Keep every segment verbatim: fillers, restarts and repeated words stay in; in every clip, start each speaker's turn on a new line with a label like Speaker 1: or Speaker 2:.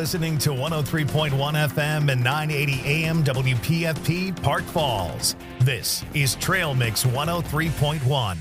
Speaker 1: listening to one oh three point one F M and nine eighty A M W P F P Park Falls. This is Trail Mix one oh three point one.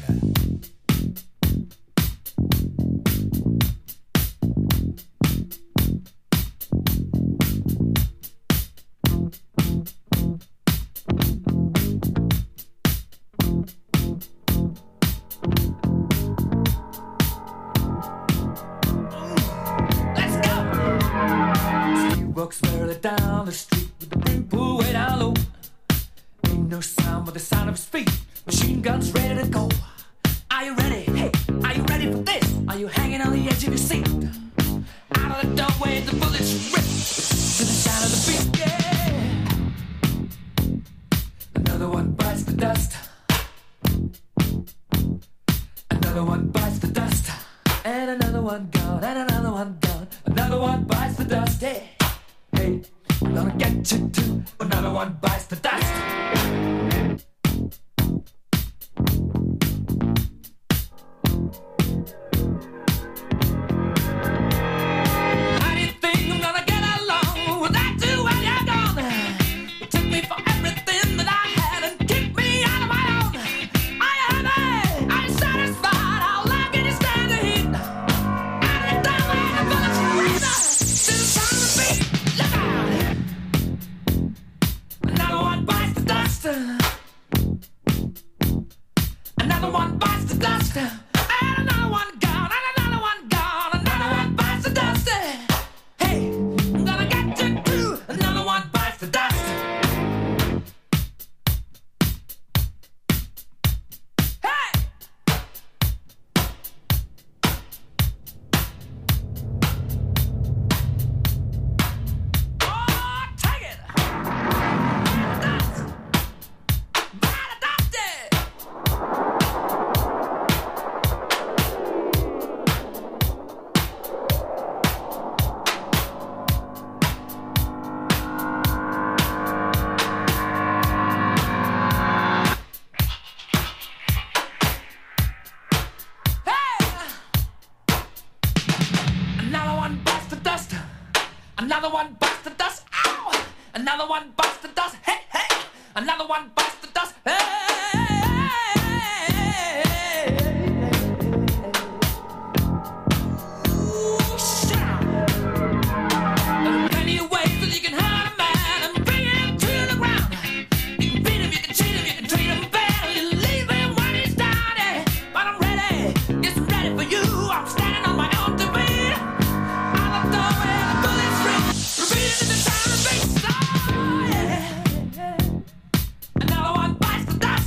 Speaker 2: Walks merrily down the street with the brim pulled way down low. Ain't no sound but the sound of his feet. Machine guns ready to go. Are you ready? Hey, are you ready for this? Are you hanging on the edge of your seat? Out of the doorway, the bullets rip to the sound of the beat. Yeah. Another one bites the dust. Another one bites the dust. And another one gone. And another one gone. Another one bites the dust. Hey. Hey, I'm gonna get you too. Another one bites the dust. How do you think I'm gonna get along without you when you're gone? You took me for everything that I had and kicked me out of my own. Are you happy? Are you satisfied? How long can you stand the heat? Out of the doorway, the bullets rip to the sound of the beat. Look out! Another one bites the dust. Another one bites the dust. And another one gone. And another one gone. Another one bites the dust. Hey, I'm gonna get you too. Another one bites the dust. Hey! Oh, take it! Dust! Bite the dust! Hey! Another one bites the dust. Another one bites the dust. Ow! Another one bites the dust. Hey, hey! Another one bites the dust. Hey! Ooh, shit. There are plenty of ways that you can hurt a man and bring him to the ground. You can beat him, you can cheat him, you can treat him bad, or you leave him when he's down. Yeah. But I'm ready, yes, I'm ready for you. I'm standing on my own to beat. Out the doorway, the bullets rip, repeating in the sound of the beat. Oh, yeah. Another one bites the dust.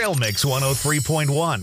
Speaker 1: Trail Mix one oh three point one.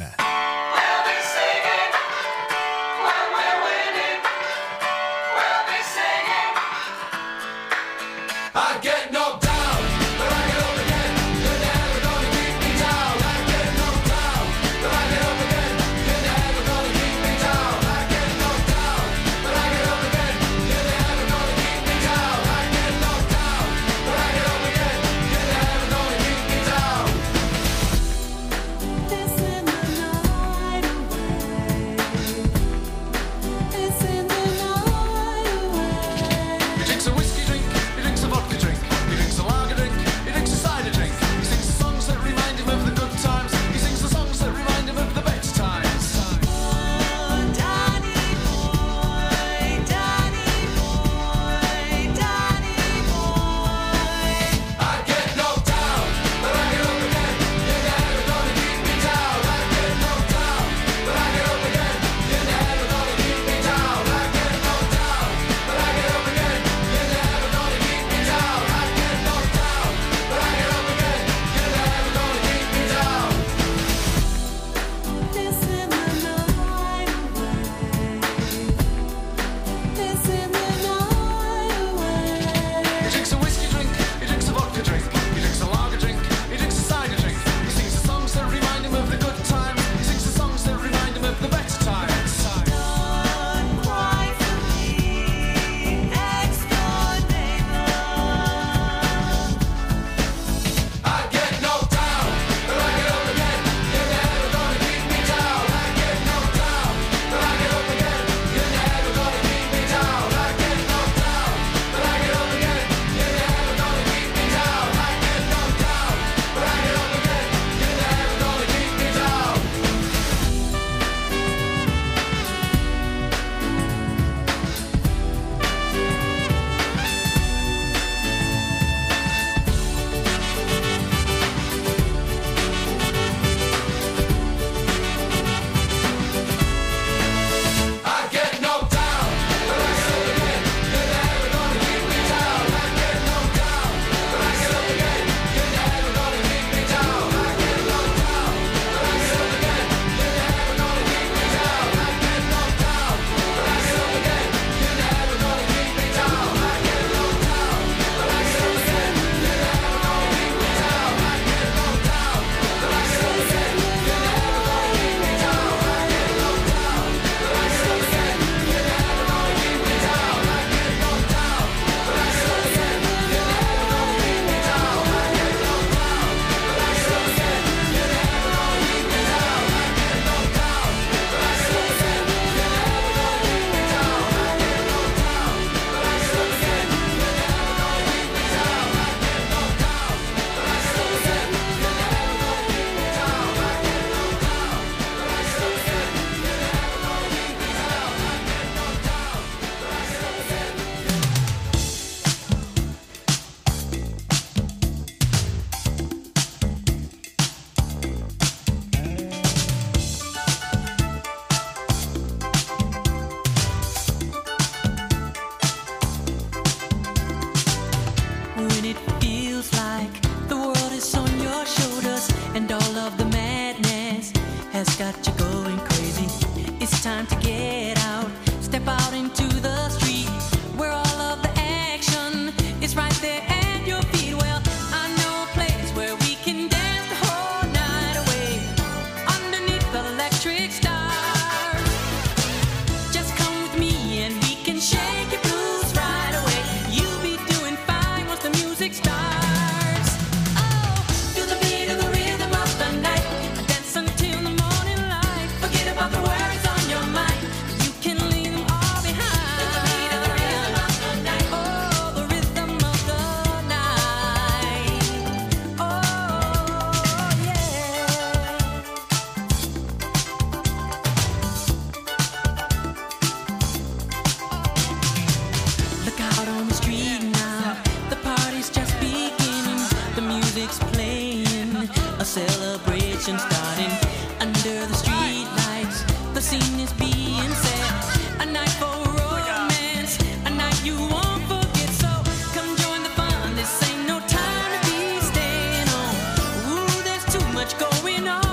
Speaker 2: celebration starting under the street lights. The scene is being set, a night for romance, a night you won't forget. So come join the fun. This ain't no time to be staying home. Ooh, there's too much going on.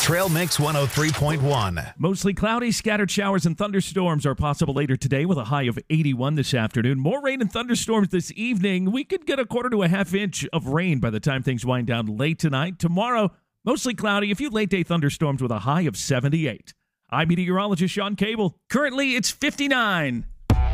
Speaker 1: Trail Mix one oh three point one.
Speaker 3: Mostly cloudy, scattered showers and thunderstorms are possible later today with a high of eighty-one this afternoon. More rain and thunderstorms this evening. We could get a quarter to a half inch of rain by the time things wind down late tonight. Tomorrow, mostly cloudy, a few late-day thunderstorms with a high of seventy-eight. I'm meteorologist Sean Cable. Currently, it's fifty-nine.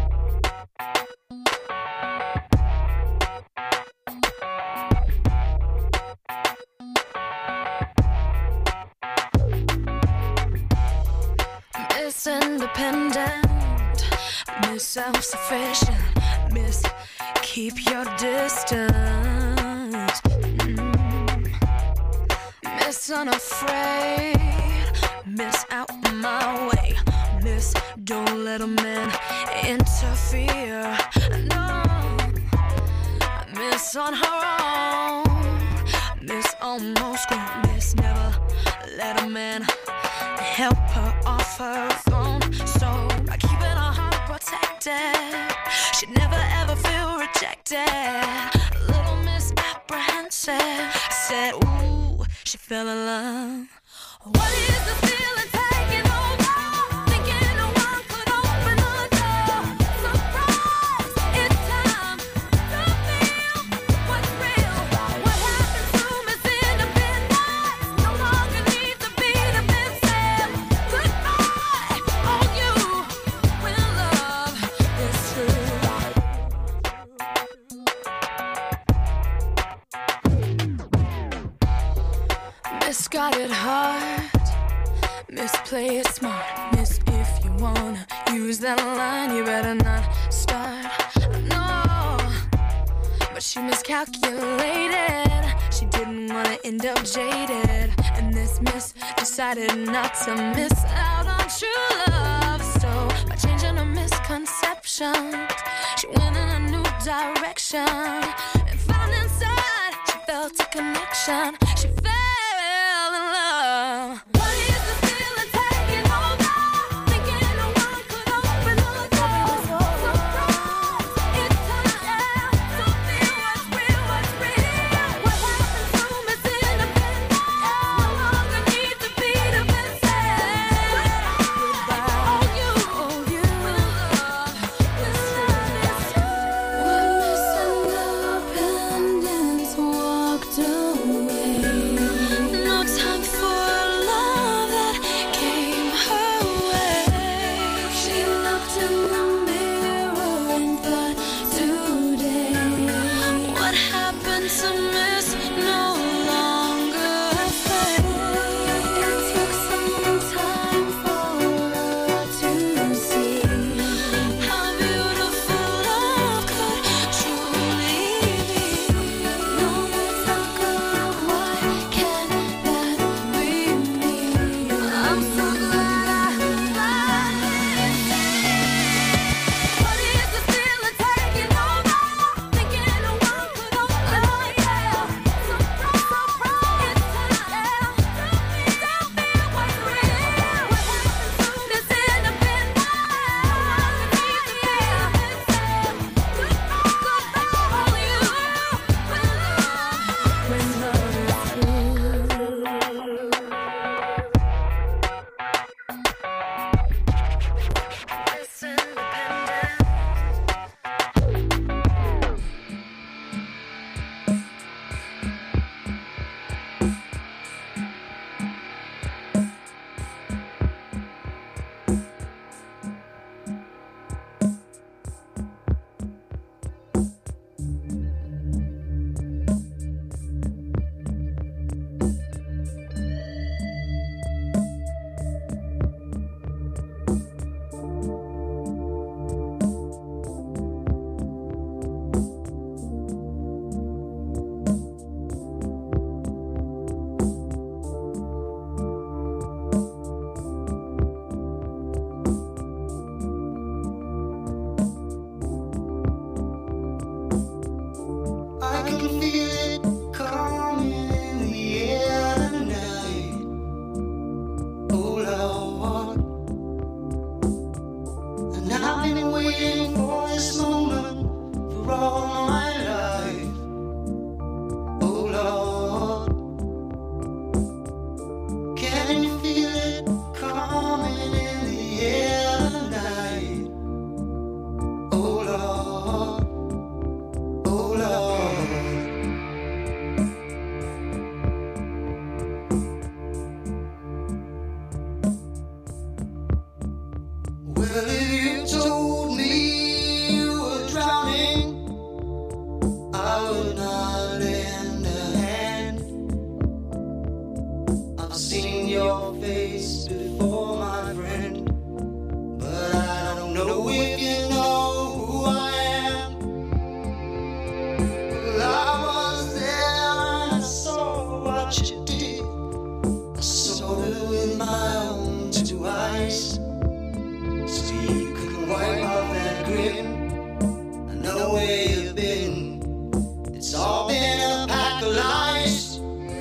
Speaker 4: Miss Independent, Miss Self-Sufficient, Miss Keep Your Distance, mm. Miss Unafraid, Miss Out My Way, Miss Don't Let a Man Interfere, no, Miss On Her Own, Miss Almost Grown, Miss Never Let a Man help her off her throne. So by keeping her heart protected, she'd never ever feel rejected. A little misapprehensive, I said, ooh, she fell in love. What is the feeling taking over? Thinking no one could open the door. Surprise, it's time to feel what's real. What happened to Miss Independence? No longer needs to be defensive. Goodbye, all you when love is true. Misguided heart, misplay it smart. Miss, if you wanna use that line, you better not start. No, but she miscalculated. She didn't wanna end up jaded, and this miss decided not to miss out on true love. So by changing her misconceptions, she went in a new direction and found inside she felt a connection. She fell in love. What is the feeling taking over? Thinking no one could open the door. Surprise, it's time to feel what's real, what's real. What happened to Miss Independence? No longer need to be defensive. Goodbye, all you, all you when love is true. When Miss Independence walked away,
Speaker 5: your face before, my friend. But I don't know if you know who I am. Well, I was there and I saw what you did. I saw it with my own two eyes. So you couldn't wipe off that grin. I know where you've been. It's all been a pack of lies.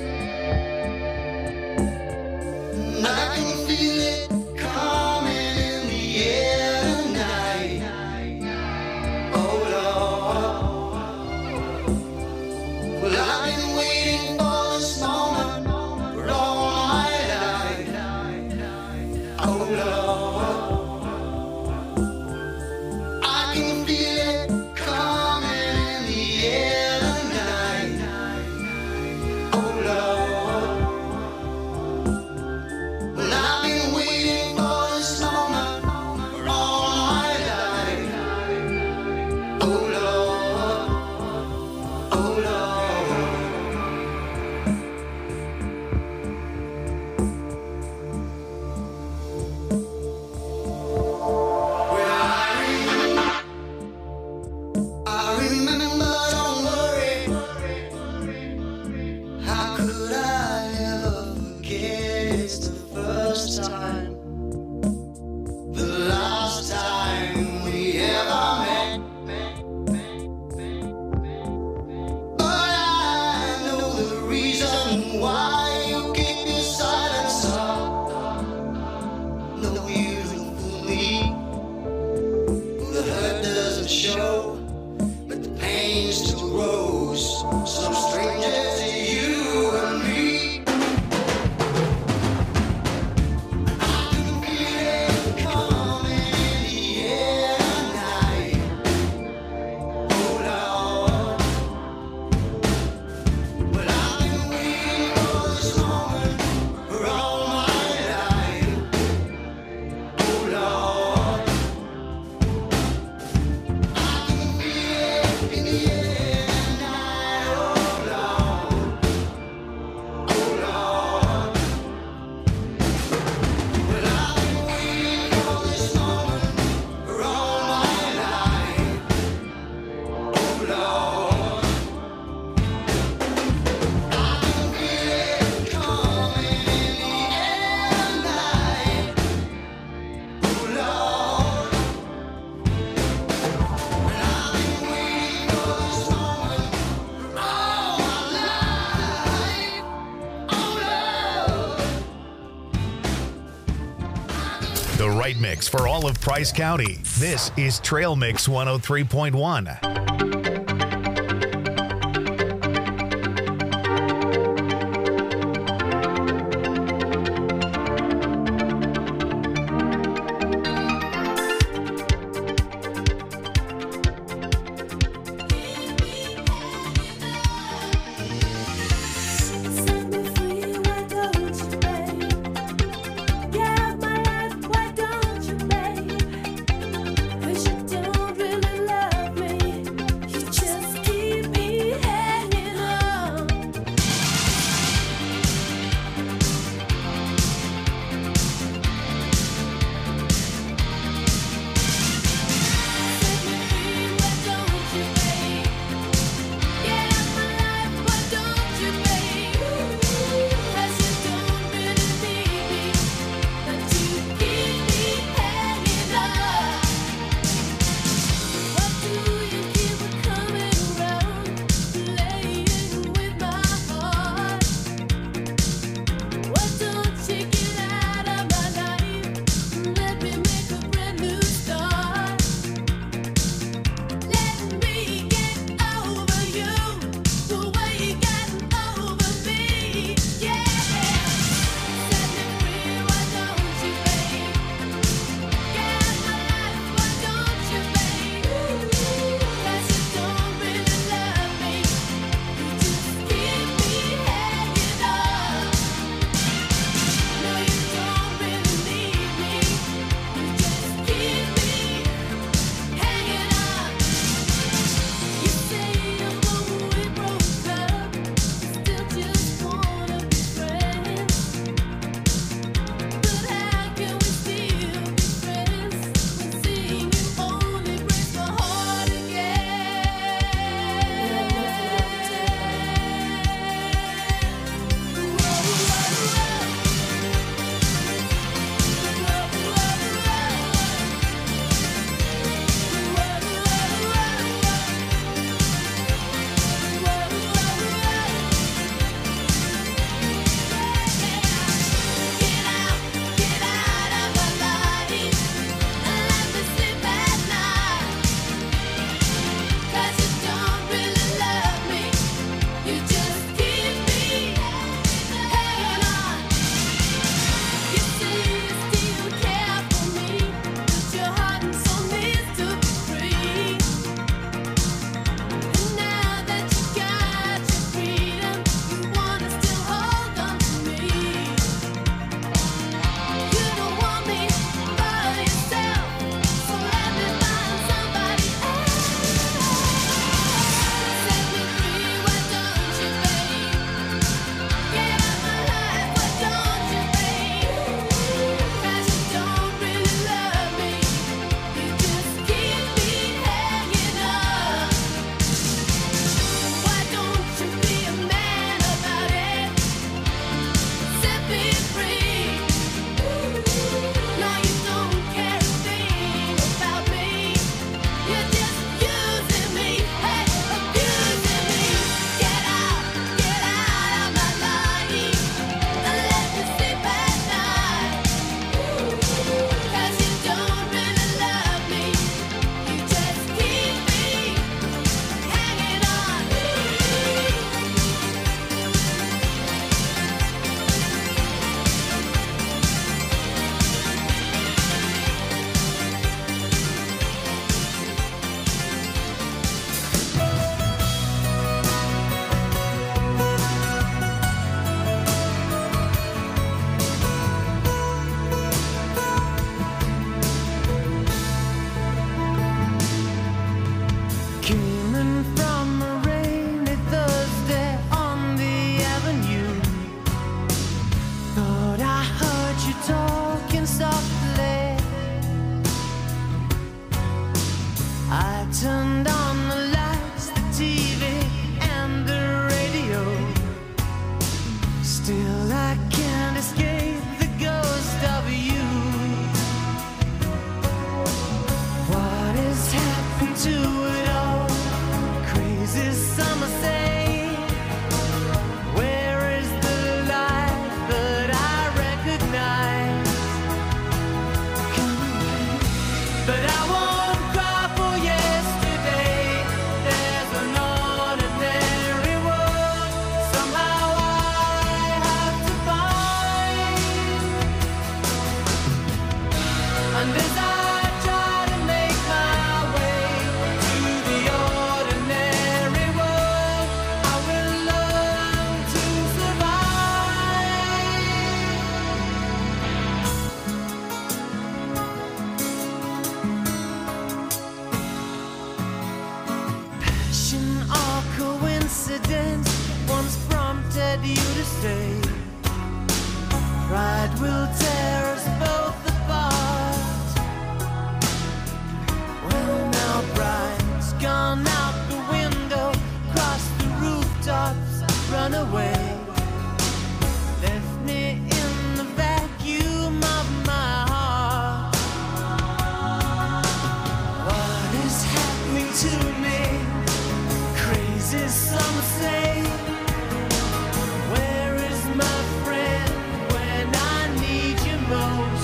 Speaker 5: And I can feel it coming in the air tonight. Oh Lord. Well, I've been waiting for this moment for all my life. Oh Lord. I can feel it coming in the air tonight. Oh Lord. Well, I've been waiting for this moment for all my life. Oh Lord, oh Lord. Well, I remember, I remember, don't worry. How could I ever forget? It's the first time, the last time we ever met. But I know the reason why you keep your silence up. No, you don't fool me. The hurt doesn't show, but the pain still grows. Some stranger to you and me. I can feel it coming in the air tonight. Oh Lord. Well, I've been waiting for this moment for all my life. Oh Lord. I can feel it in the air tonight. Oh Lord. Oh Lord. Well, I've been waiting for this moment for all my life. Oh Lord. I can feel it coming in the air tonight. Oh Lord. Well, I've been waiting for this moment for all my life. Oh Lord.
Speaker 1: The right mix for all of Price County. This is Trail Mix one oh three point one.
Speaker 6: Set me free, why don't you, babe? Yeah, my life, why don't you, babe? 'Cause you don't really love me.
Speaker 7: Still I can't escape the ghost of you. What has happened to it all? Crazy summer say, where is the life that I recognize? But I won't cry for yesterday. There's an ordinary world somehow I have to find. And as I try to make my way to the ordinary world, I will learn to survive. Passion or coincidence once prompted you to say, pride will tear us both apart. Well, now pride's gone out the window, crossed the rooftops, run away, left me in the vacuum of my heart. What is happening to me? Crazy some say. Where is my friend when I need you most?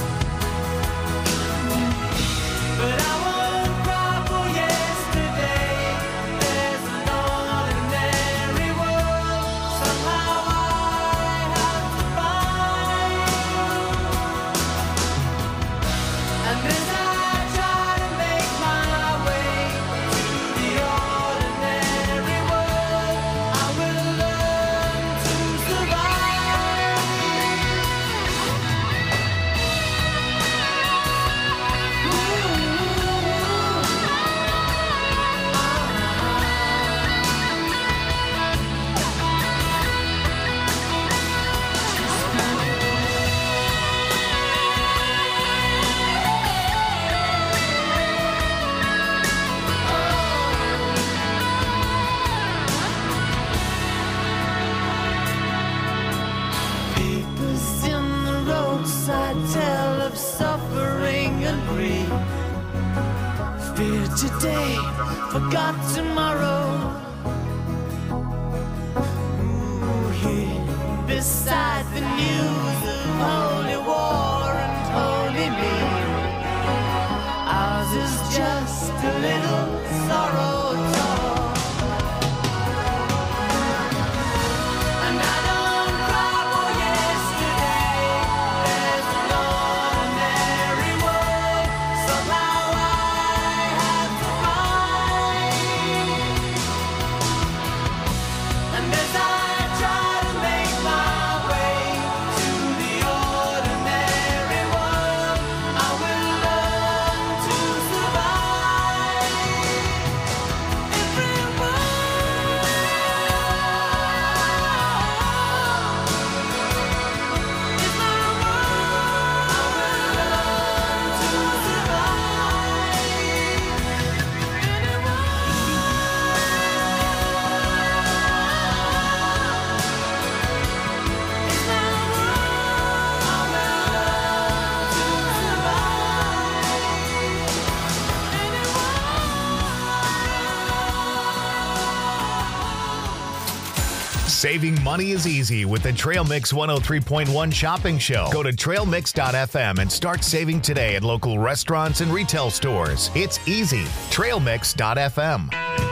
Speaker 7: But I won't cry for yesterday. There's an ordinary world somehow I have to find. And as I try to make my way to the ordinary world, I will learn to Papers in the roadside tell of suffering and grief. Fear today, forgot tomorrow. Ooh, here beside the news of holy war and holy me, ours is just a little sorrow talk. And I don't cry for yesterday. There's an ordinary world somehow I have to find. And as I try to make my way to the ordinary world, I will learn to survive.
Speaker 1: Saving money is easy with the Trail Mix one oh three point one shopping show. Go to trail mix dot f m and start saving today at local restaurants and retail stores. It's easy. trail mix dot f m.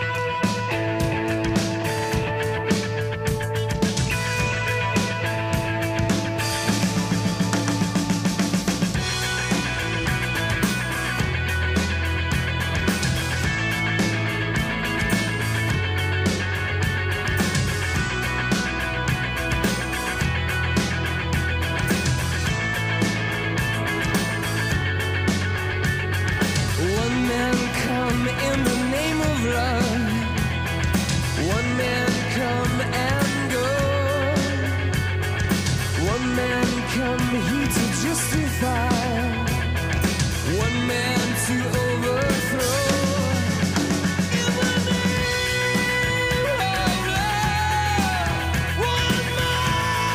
Speaker 7: One man come in the name of love. One man come and go. One man come here to justify. One man to overthrow. In the name of love, one man.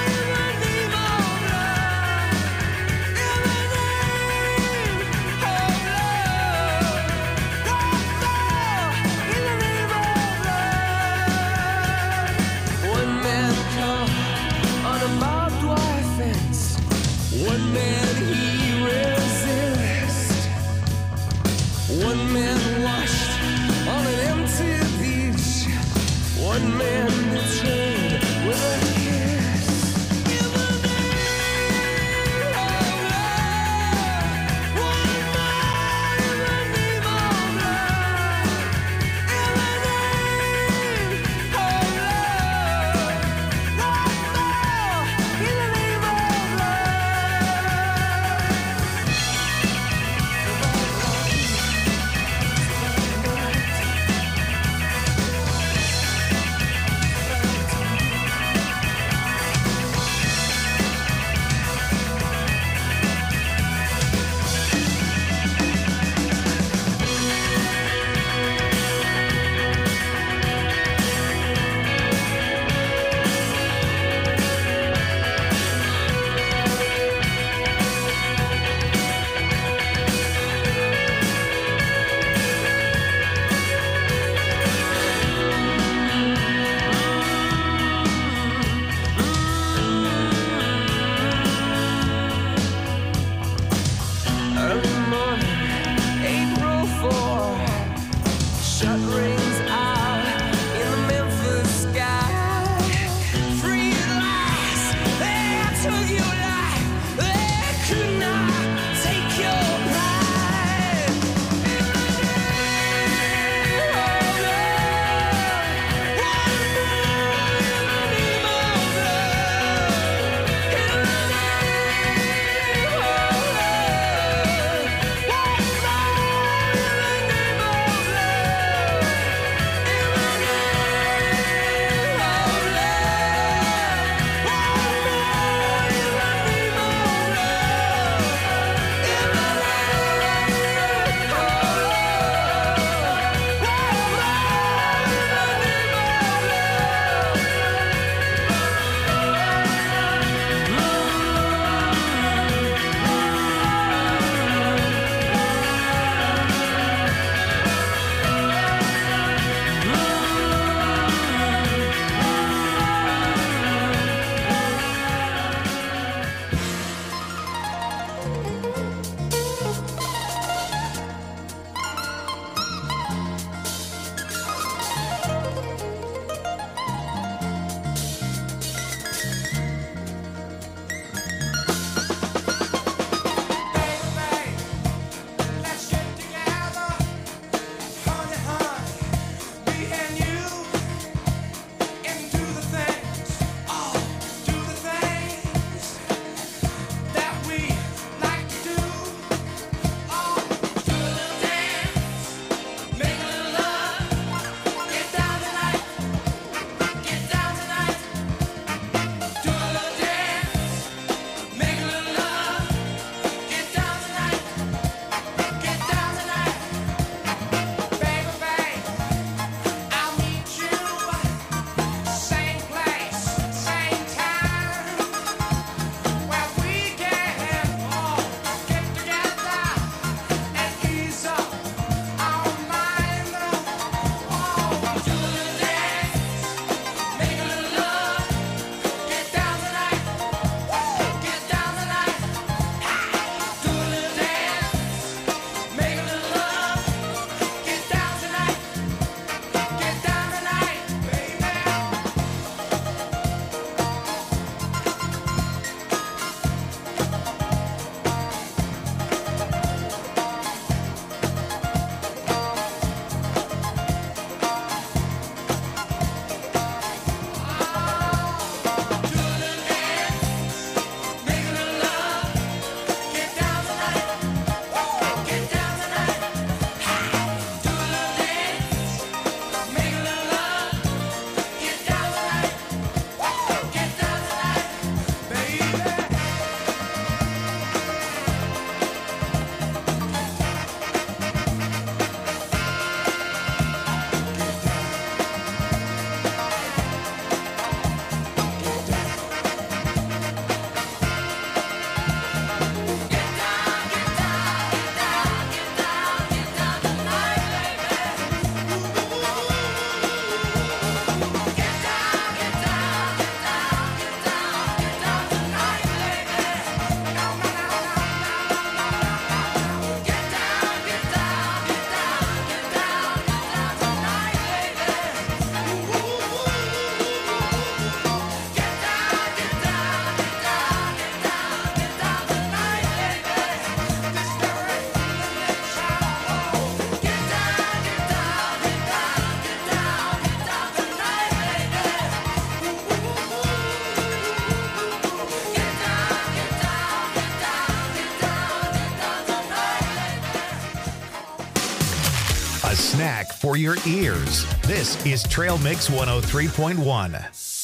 Speaker 1: snack for your ears. This is Trail Mix one oh three point one.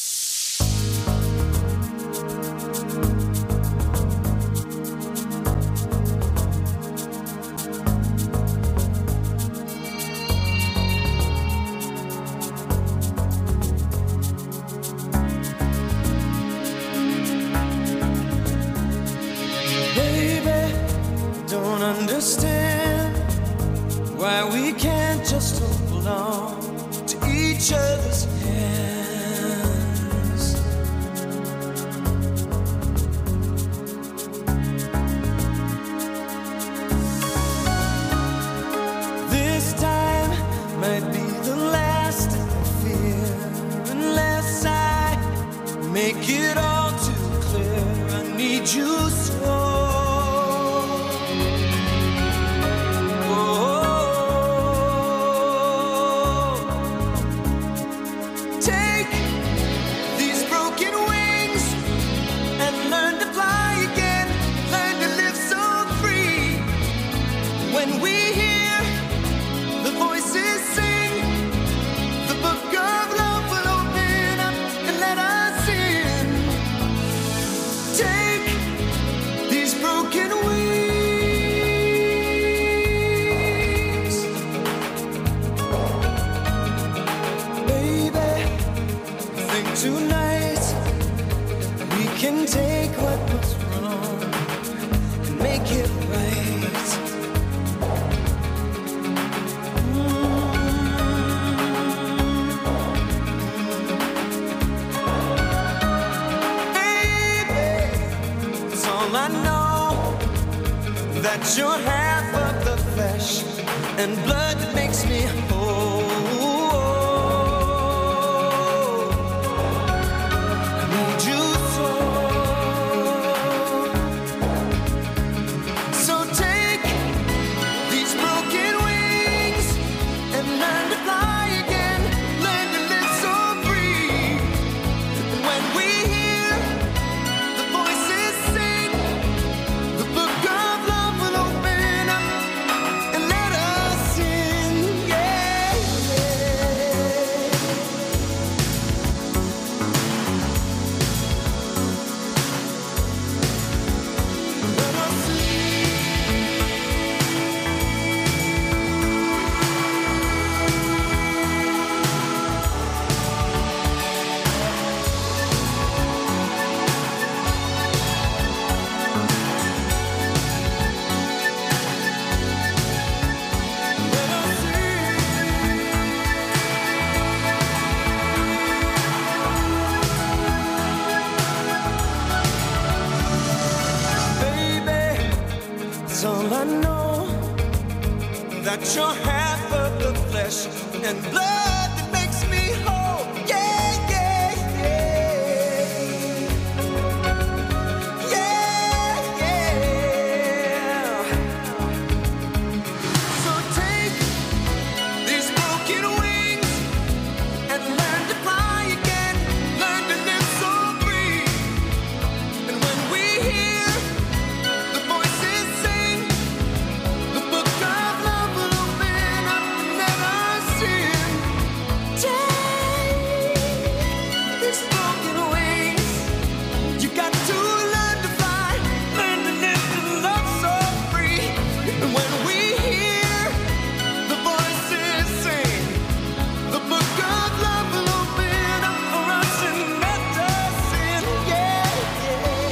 Speaker 7: Baby, don't understand why we can't just hold on to each other's hands. This time might be the last I fear, unless I make it all too clear. I need you so. Take these broken wings and learn to fly again. Learn to live so free. When we hear the voices sing, the book of love will open up and let us in. Take these broken wings, baby. Think tonight we can take what was wrong and make it right. Baby, it's all I know, that you're half of the flesh and blood that makes me whole. I need you so. So take these broken wings and learn to fly again. Learn to live so free. And when we hear the voices sing, the book of love will open up and let us in. Yeah, yeah. Let us in. Let us in. Baby, it's all I know, that you're half of the flesh and blood that makes me whole. Yeah, yeah, yeah. Yeah, yeah. So take these broken wings and learn to fly again. Learn to live so free. And when we hear the voices sing, the book of love will open up and let us in. Take these broken wings. You got to learn to fly, learn to live and love so free. And when we hear the voices sing, the book of love will open up for us and let us in. Yeah, yeah.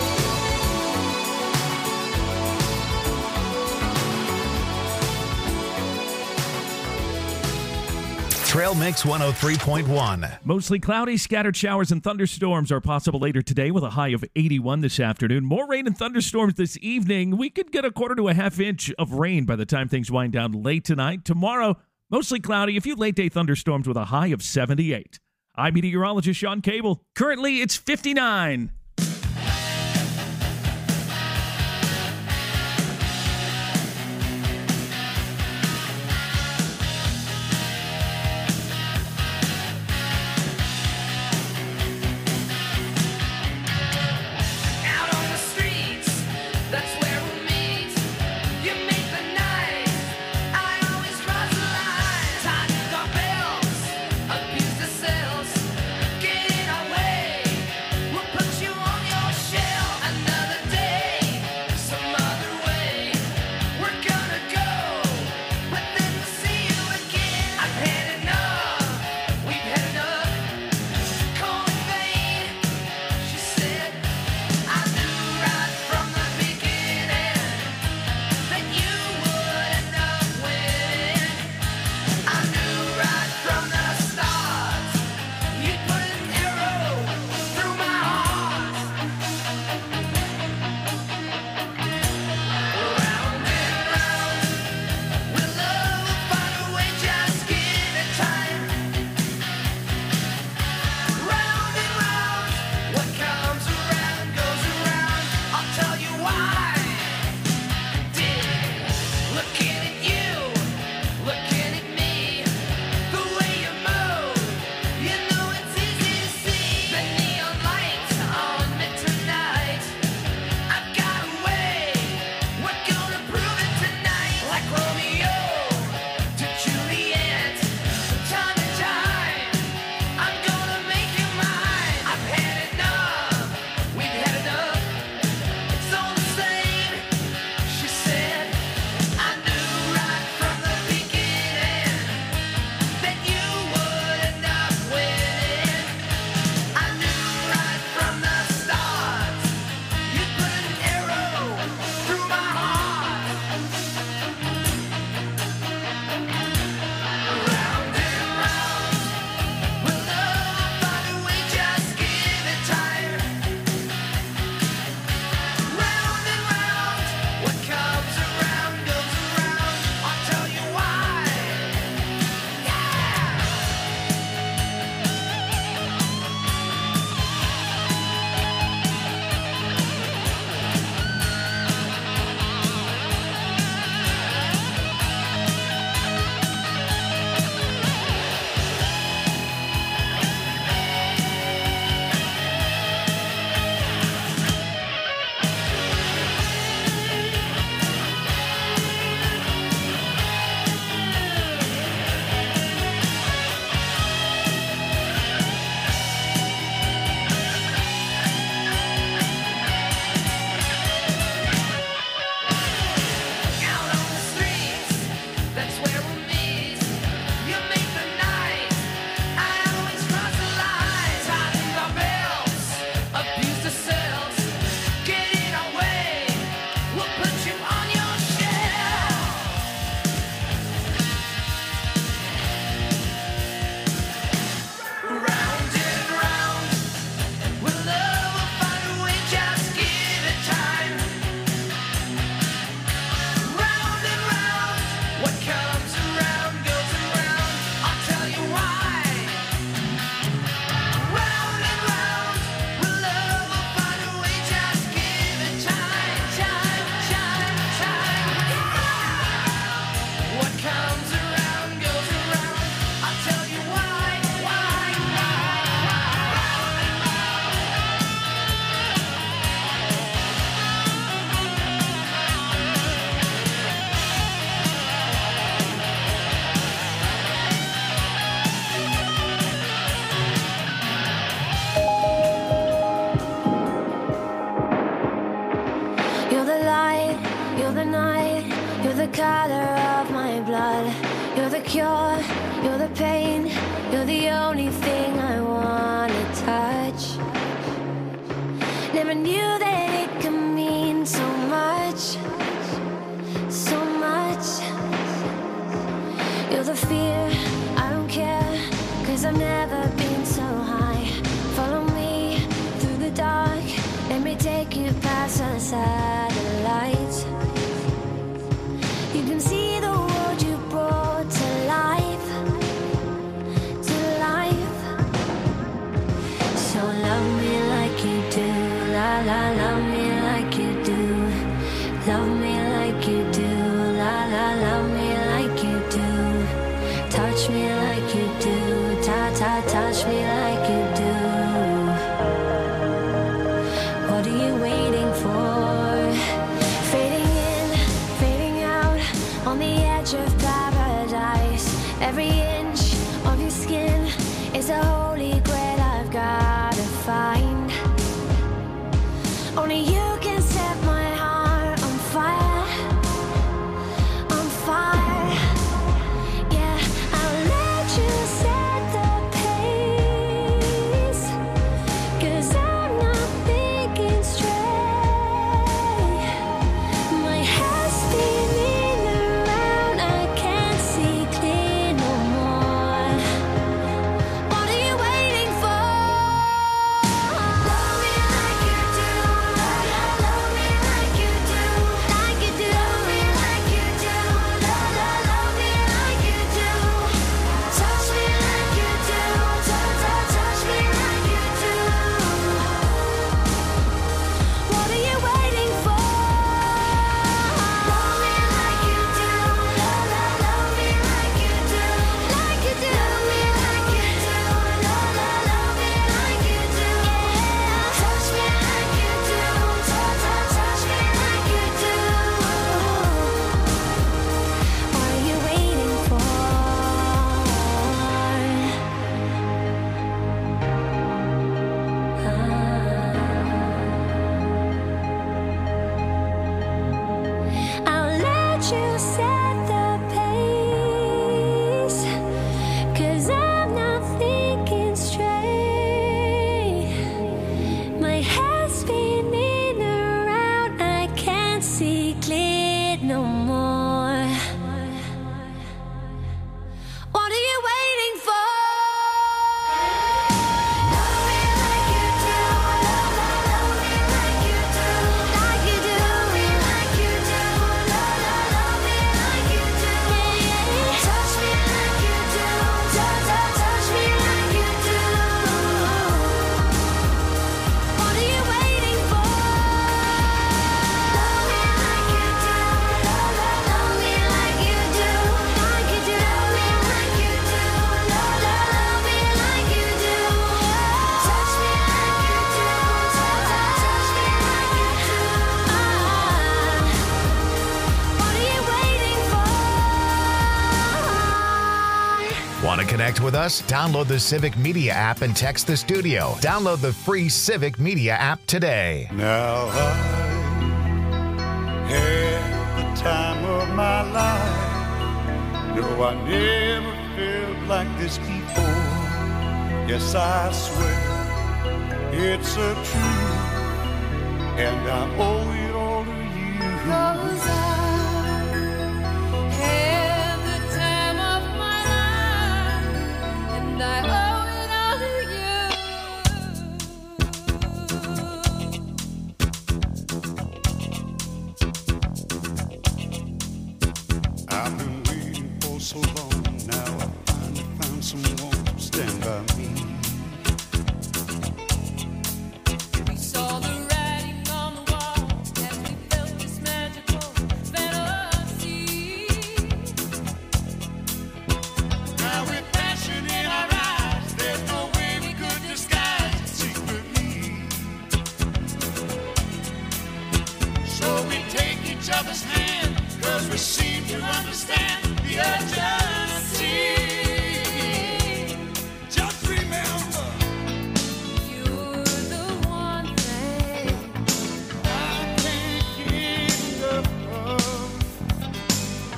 Speaker 1: Trail Mix one oh three point one.
Speaker 3: Mostly cloudy, scattered showers and thunderstorms are possible later today with a high of eighty-one this afternoon. More rain and thunderstorms this evening. We could get a quarter to a half inch of rain by the time things wind down late tonight. Tomorrow, mostly cloudy, a few late day thunderstorms with a high of seventy-eight. I'm meteorologist Sean Cable. Currently, it's fifty-nine.
Speaker 2: That's where we meet. You make the night. I always cross the line.
Speaker 4: color of my blood. You're the cure, you're the pain, you're the only thing I wanna touch. Never knew that it could mean so much, so much. You're the fear, I don't care, cause I've never been so high. Follow me through the dark, let me take you past the satellites. You can see the world you brought to life, to life. So love me like you do, la la, love me like you do. Love me like you do, la la, love me like you do. Touch me like you do, ta ta, touch me like you do. What are you waiting for? Fading in, fading out, on the edge of paradise. Every inch of your skin is a holy grail I've gotta find. Only you can set my heart on fire, on fire. Yeah, I'll let you set the pace, cause I'm not thinking straight. My head's spinning around, I can't see clear no more. What are you waiting for? Love me like you do, love, love, love me like you do, like you do. Love me like you do, love, love, love me like you do. Touch me like you do, touch, touch, touch me like you do. What are you waiting for? Love me like you do, love, love, love me like you do, like you do. Love me like you do, love, love, love me like you do. Touch me like you do, touch, touch, touch me like you do. What are you waiting for? I'll let you set the pace, cause I'm not thinking straight. My head's spinning around, I can't see clear no more. What are you waiting for? Love me like you do, love, love, love me like you do, like you do. Love me like you do, love, love, love me like you do. Touch me like you do, touch, touch, touch me like you do. What are you waiting for? Love me like you do, love, love, love me like you do, like you do. Love me like you do, love, love, love me like you do. Touch me like you do, touch, touch, touch me like you do. What are you waiting for?
Speaker 1: Want to connect with us? Download the Civic Media app and text the studio. Download the free Civic Media app today.
Speaker 8: Now I had the time of my life. No, I never felt like this before. Yes, I swear it's a truth, and I owe it all to you.
Speaker 4: Cause I had the time of my life, and I owe it all to
Speaker 8: I've been waiting for so long. Now I finally found someone to stand by me.
Speaker 2: We saw the writing on the wall as we felt this magical fantasy.
Speaker 8: Now with passion in our eyes, there's no way we could disguise it secretly. So we take each other's hand, cause we seem to understand the urgency. Just remember,
Speaker 2: You're the one thing
Speaker 8: I can't get enough of.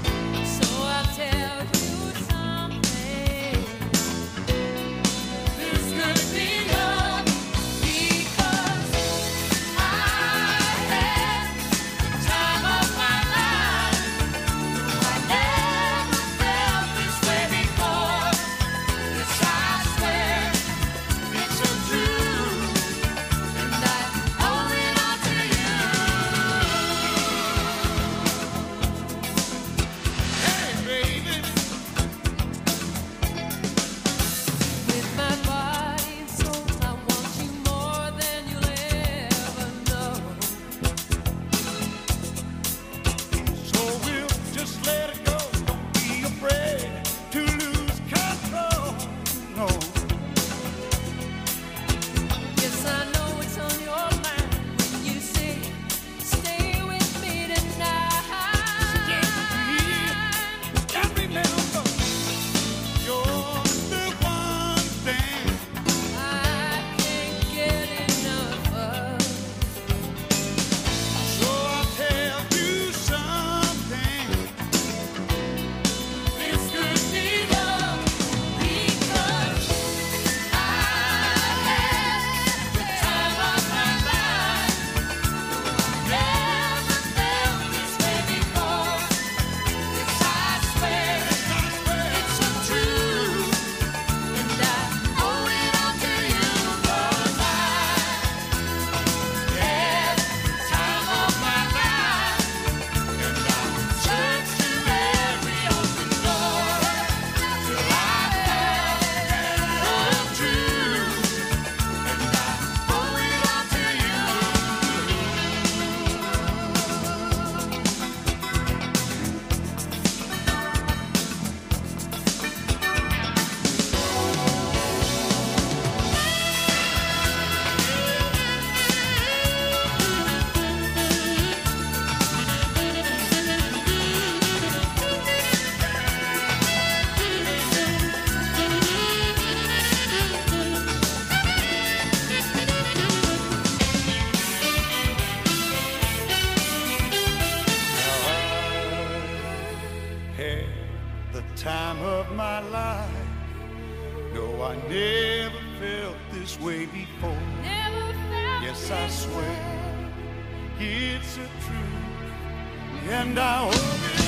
Speaker 8: of my life. No, I never felt this way before.
Speaker 4: Never felt
Speaker 8: Yes, I
Speaker 4: this
Speaker 8: swear
Speaker 4: way.
Speaker 8: it's a truth, and I hope it